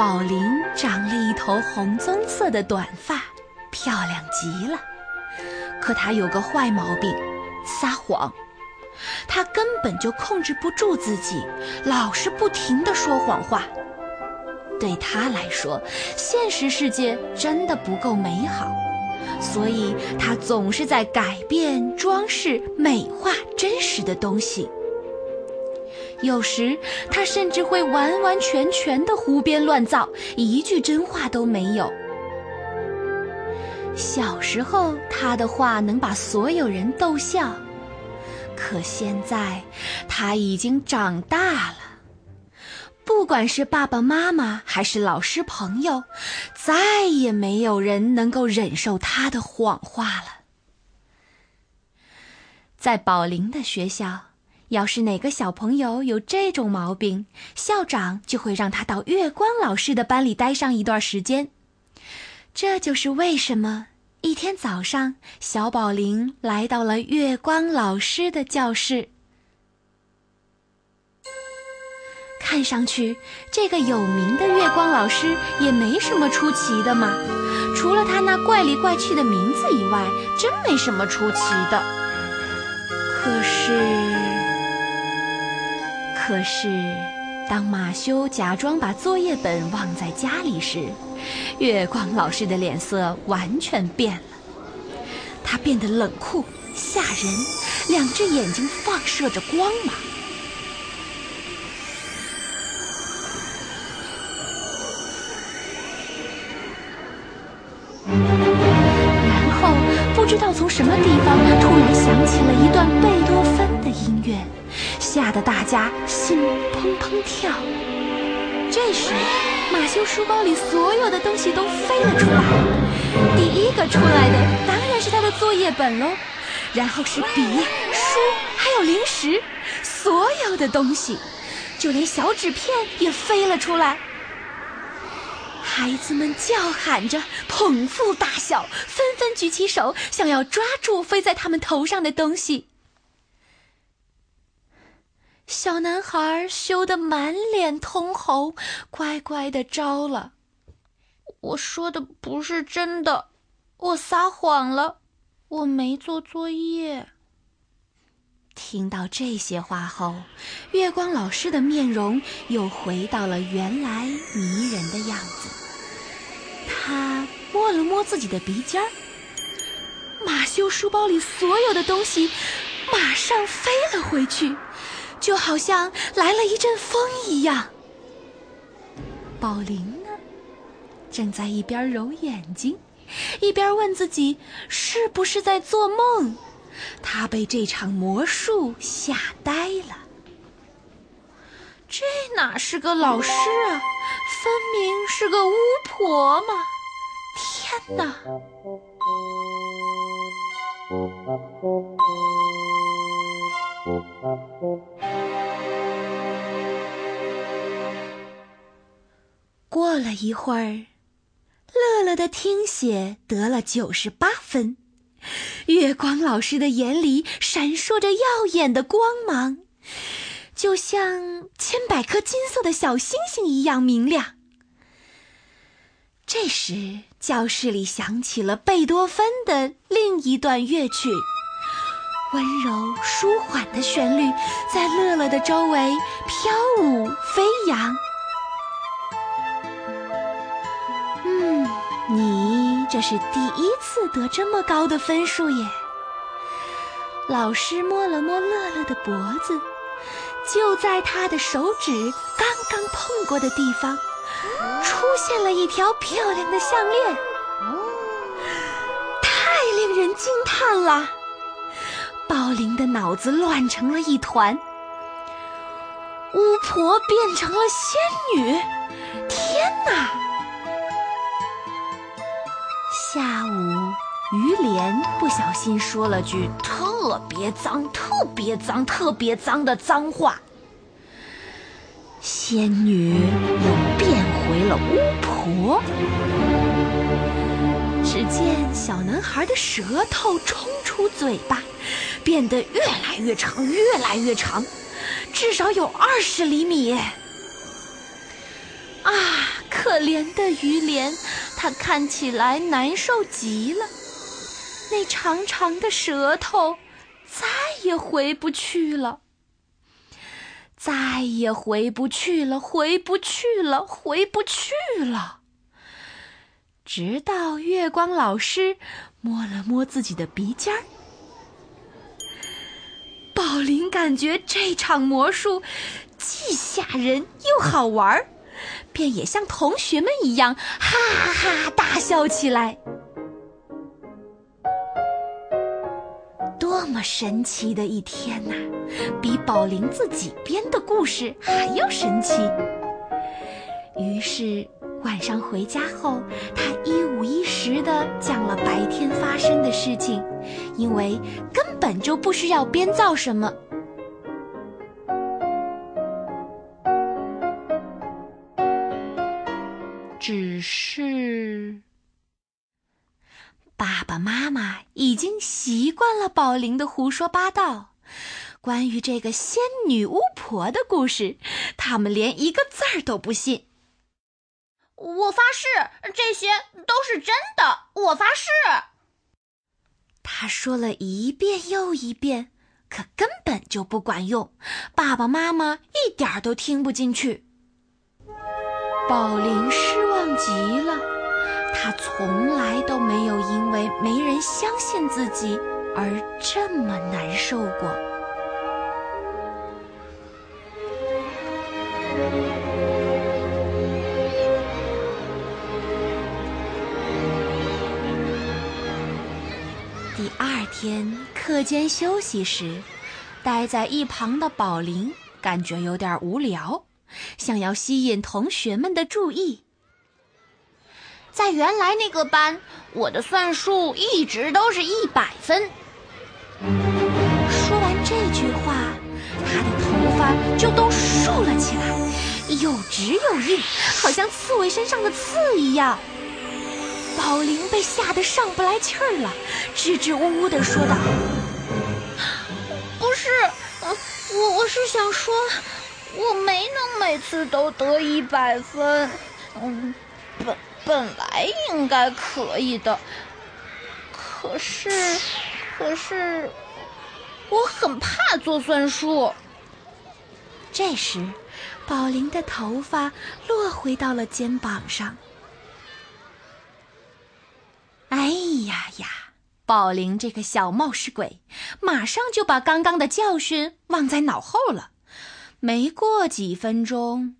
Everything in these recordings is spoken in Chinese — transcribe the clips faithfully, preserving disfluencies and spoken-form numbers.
宝林长了一头红棕色的短发，漂亮极了。可她有个坏毛病，撒谎。她根本就控制不住自己，老是不停地说谎话。对她来说，现实世界真的不够美好，所以她总是在改变、装饰、美化真实的东西。有时她甚至会完完全全的胡编乱造，一句真话都没有。小时候，她的话能把所有人逗笑，可现在她已经长大了。不管是爸爸妈妈还是老师朋友，再也没有人能够忍受她的谎话了。在宝林的学校，要是哪个小朋友有这种毛病，校长就会让他到月光老师的班里待上一段时间。这就是为什么一天早上，小宝林来到了月光老师的教室。看上去，这个有名的月光老师也没什么出奇的嘛，除了他那怪里怪气的名字以外，真没什么出奇的。可是可是当马修假装把作业本忘在家里时，月光老师的脸色完全变了。他变得冷酷吓人，两只眼睛放射着光芒。然后不知道从什么地方突然响起了一段贝多芬的音乐，吓得大家心砰砰跳。这时，马修书包里所有的东西都飞了出来。第一个出来的当然是他的作业本喽，然后是笔、书，还有零食，所有的东西，就连小纸片也飞了出来。孩子们叫喊着，捧腹大笑，纷纷举起手，想要抓住飞在他们头上的东西。小男孩羞得满脸通红，乖乖地招了。我说的不是真的，我撒谎了，我没做作业。听到这些话后，月光老师的面容又回到了原来迷人的样子。他摸了摸自己的鼻尖儿，马修书包里所有的东西马上飞了回去，就好像来了一阵风一样。宝林呢，正在一边揉眼睛，一边问自己是不是在做梦。他被这场魔术吓呆了。这哪是个老师啊，分明是个巫婆嘛！天哪！过了一会儿，乐乐的听写得了九十八分，月光老师的眼里闪烁着耀眼的光芒，就像千百颗金色的小星星一样明亮。这时，教室里响起了贝多芬的另一段乐曲，温柔舒缓的旋律在乐乐的周围飘舞飞扬。嗯，你这是第一次得这么高的分数耶。老师摸了摸乐乐的脖子，就在他的手指刚刚碰过的地方，出现了一条漂亮的项链。太令人惊叹了！宝林的脑子乱成了一团。巫婆变成了仙女，天哪！下午，于连不小心说了句特别脏、特别脏、特别脏的脏话。仙女又变回了巫婆。只见小男孩的舌头冲出嘴巴，变得越来越长，越来越长，至少有二十厘米。啊，可可怜的鱼莲，它看起来难受极了。那长长的舌头再也回不去了，再也回不去了，回不去了，回不去了。直到月光老师摸了摸自己的鼻尖儿，宝林感觉这场魔术既吓人又好玩，便也像同学们一样哈哈大笑起来。多么神奇的一天哪！比宝林自己编的故事还要神奇。于是晚上回家后，他一五一十地讲了白天发生的事情，因为根本就不需要编造什么。只是爸爸妈妈已经习惯了宝林的胡说八道，关于这个仙女巫婆的故事，他们连一个字儿都不信。 我发誓，这些都是真的，我发誓。 他说了一遍又一遍，可根本就不管用，爸爸妈妈一点都听不进去。宝林失望极了，他从来都没有因为没人相信自己而这么难受过。第二天课间休息时，待在一旁的宝林感觉有点无聊，想要吸引同学们的注意。 在原来那个班，我的算术一直都是一百分。 说完这句话，他的头发就都竖了起来，又直又硬，好像刺猬身上的刺一样。宝林被吓得上不来气儿了，支支吾吾地说道：“ 不是，呃、我我是想说，我没能每次都得一百分，嗯，本本来应该可以的，可是，可是，我很怕做算术。” 这时，宝林的头发落回到了肩膀上。哎呀呀！宝林这个小冒失鬼，马上就把刚刚的教训忘在脑后了。没过几分钟，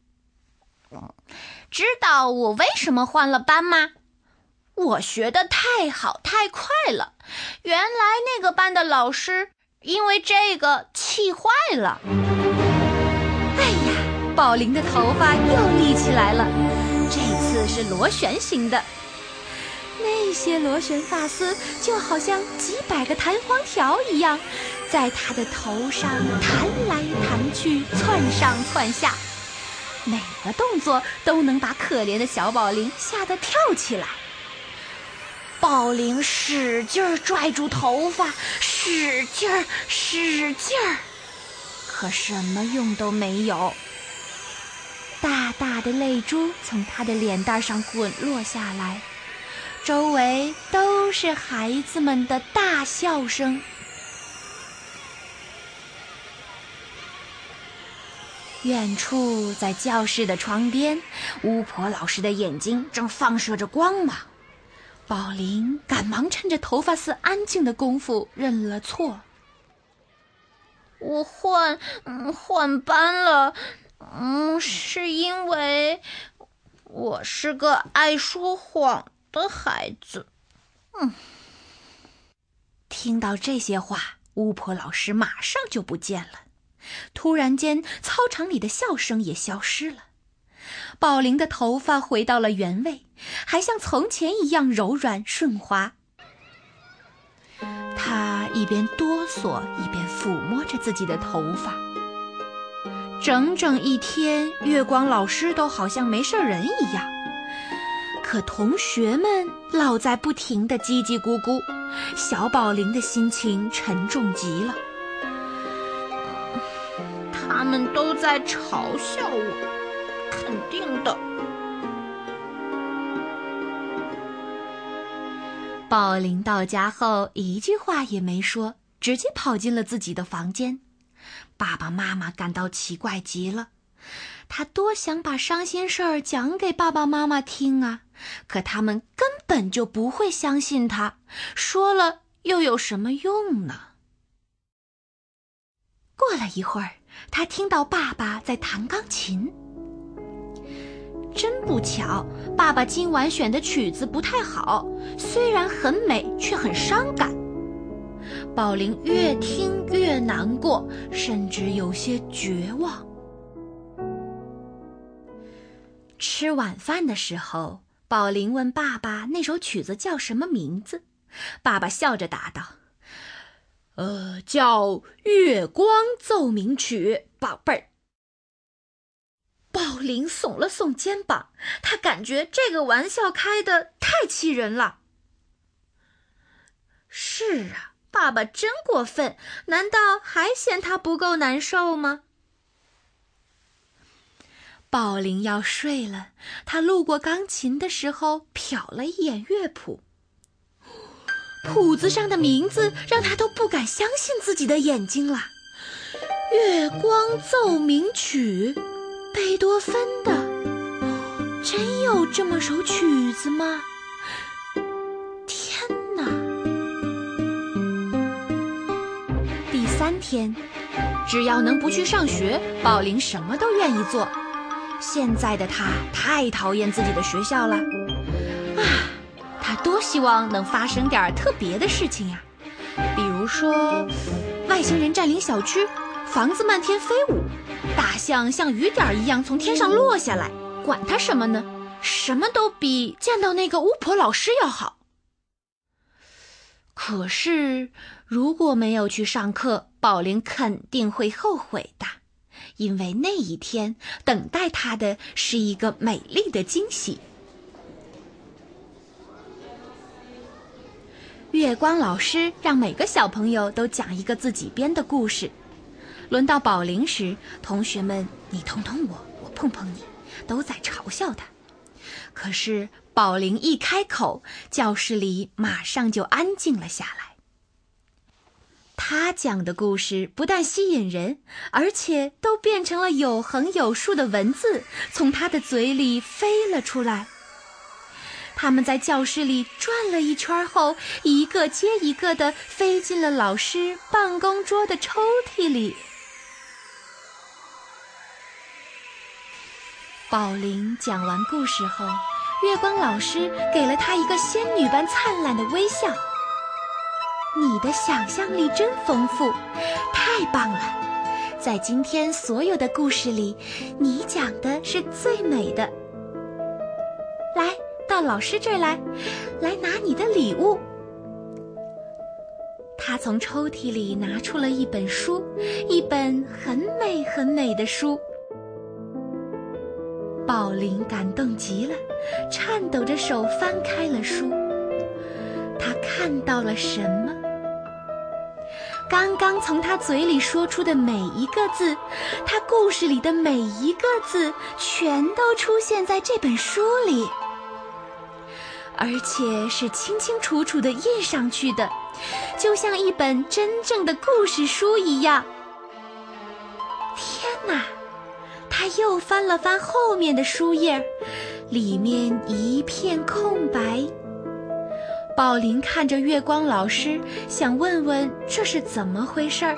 知道我为什么换了班吗？我学得太好太快了，原来那个班的老师因为这个气坏了。 哎呀，宝林的头发又立起来了，这次是螺旋形的。那些螺旋发丝就好像几百个弹簧条一样，在他的头上弹来弹去，窜上窜下，每个动作都能把可怜的小宝林吓得跳起来。 宝林使劲拽住头发，使劲儿使劲儿， 可什么用都没有。大大的泪珠从他的脸蛋上滚落下来，周围都是孩子们的大笑声。远处在教室的窗边，巫婆老师的眼睛正放射着光芒。宝林赶忙趁着头发丝安静的功夫认了错。 我换嗯换班了，嗯，是因为我是个爱说谎的孩子。嗯， 听到这些话，巫婆老师马上就不见了。突然间，操场里的笑声也消失了。宝林的头发回到了原位，还像从前一样柔软顺滑。他一边哆嗦，一边抚摸着自己的头发。整整一天，月光老师都好像没事人一样，可同学们老在不停地叽叽咕咕，小宝林的心情沉重极了。 他们都在嘲笑我，肯定的。 宝林到家后一句话也没说，直接跑进了自己的房间。爸爸妈妈感到奇怪极了，他多想把伤心事儿讲给爸爸妈妈听啊，可他们根本就不会相信他，说了又有什么用呢？过了一会儿，他听到爸爸在弹钢琴。真不巧，爸爸今晚选的曲子不太好，虽然很美，却很伤感。宝林越听越难过，甚至有些绝望。吃晚饭的时候，宝林问爸爸那首曲子叫什么名字。爸爸笑着答道：呃，叫《月光奏鸣曲》，宝贝儿。宝林耸了耸肩膀，他感觉这个玩笑开得太气人了。是啊，爸爸真过分，难道还嫌他不够难受吗？宝林要睡了，他路过钢琴的时候瞟了一眼乐谱，谱子上的名字让他都不敢相信自己的眼睛了。月光奏鸣曲，贝多芬的，真有这么首曲子吗？天哪！第三天，只要能不去上学，宝林什么都愿意做。现在的他太讨厌自己的学校了啊！他多希望能发生点特别的事情呀，比如说外星人占领小区，房子漫天飞舞，大象像雨点一样从天上落下来，管他什么呢？什么都比见到那个巫婆老师要好。可是如果没有去上课，宝林肯定会后悔的，因为那一天等待他的是一个美丽的惊喜。月光老师让每个小朋友都讲一个自己编的故事。轮到宝林时，同学们你捅捅我，我碰碰你，都在嘲笑他。可是宝林一开口，教室里马上就安静了下来。他讲的故事不但吸引人，而且都变成了有横有竖的文字，从他的嘴里飞了出来。他们在教室里转了一圈后，一个接一个地飞进了老师办公桌的抽屉里。宝林讲完故事后，月光老师给了他一个仙女般灿烂的微笑。你的想象力真丰富，太棒了！在今天所有的故事里，你讲的是最美的。来，到老师这儿来，来拿你的礼物。他从抽屉里拿出了一本书，一本很美很美的书。宝林感动极了，颤抖着手翻开了书。他看到了什么？刚刚从他嘴里说出的每一个字，他故事里的每一个字，全都出现在这本书里，而且是清清楚楚地印上去的，就像一本真正的故事书一样。天哪！他又翻了翻后面的书页，里面一片空白。宝林看着月光老师，想问问这是怎么回事儿。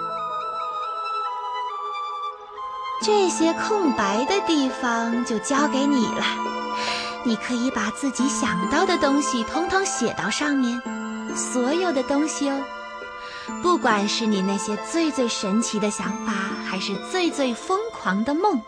这些空白的地方就交给你了，你可以把自己想到的东西统统写到上面，所有的东西哦，不管是你那些最最神奇的想法，还是最最疯狂的梦。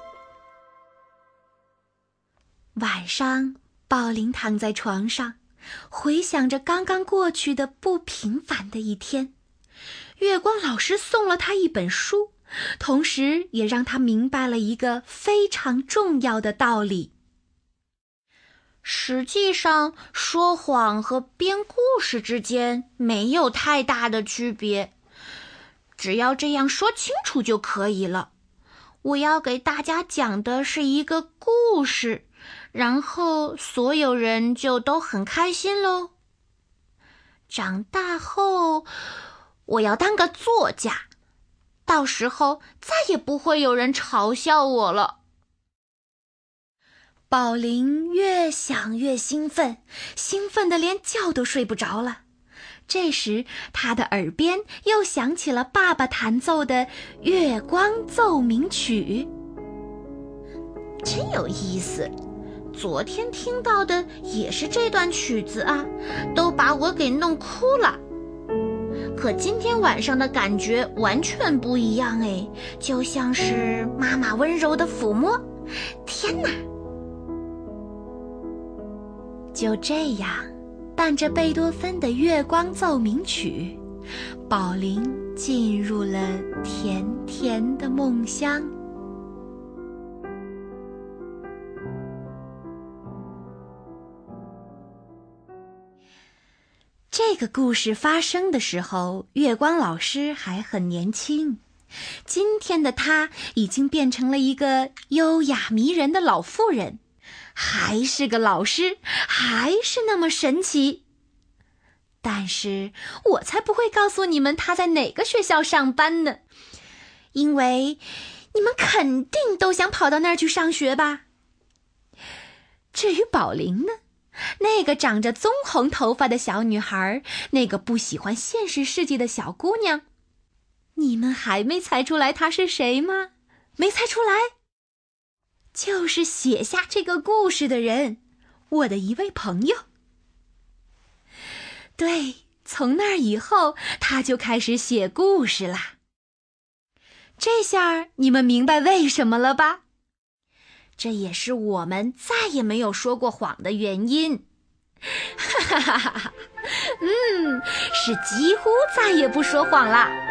晚上，宝林躺在床上，回想着刚刚过去的不平凡的一天。月光老师送了他一本书，同时也让他明白了一个非常重要的道理。实际上，说谎和编故事之间没有太大的区别，只要这样说清楚就可以了。我要给大家讲的是一个故事，然后所有人就都很开心喽。 长大后，我要当个作家，到时候再也不会有人嘲笑我了。宝林越想越兴奋，兴奋得连觉都睡不着了。这时，他的耳边又响起了爸爸弹奏的《月光奏鸣曲》。真有意思，昨天听到的也是这段曲子啊，都把我给弄哭了。可今天晚上的感觉完全不一样哎，就像是妈妈温柔的抚摸。天哪！就这样，伴着贝多芬的《月光奏鸣曲》，宝林进入了甜甜的梦乡。这个故事发生的时候，月光老师还很年轻。今天的她已经变成了一个优雅迷人的老妇人，还是个老师，还是那么神奇。但是我才不会告诉你们她在哪个学校上班呢，因为你们肯定都想跑到那儿去上学吧。至于宝林呢，那个长着棕红头发的小女孩，那个不喜欢现实世界的小姑娘，你们还没猜出来她是谁吗？没猜出来？就是写下这个故事的人，我的一位朋友。对，从那以后，他就开始写故事啦。这下你们明白为什么了吧？这也是我们再也没有说过谎的原因。哈哈哈哈，嗯，是几乎再也不说谎啦。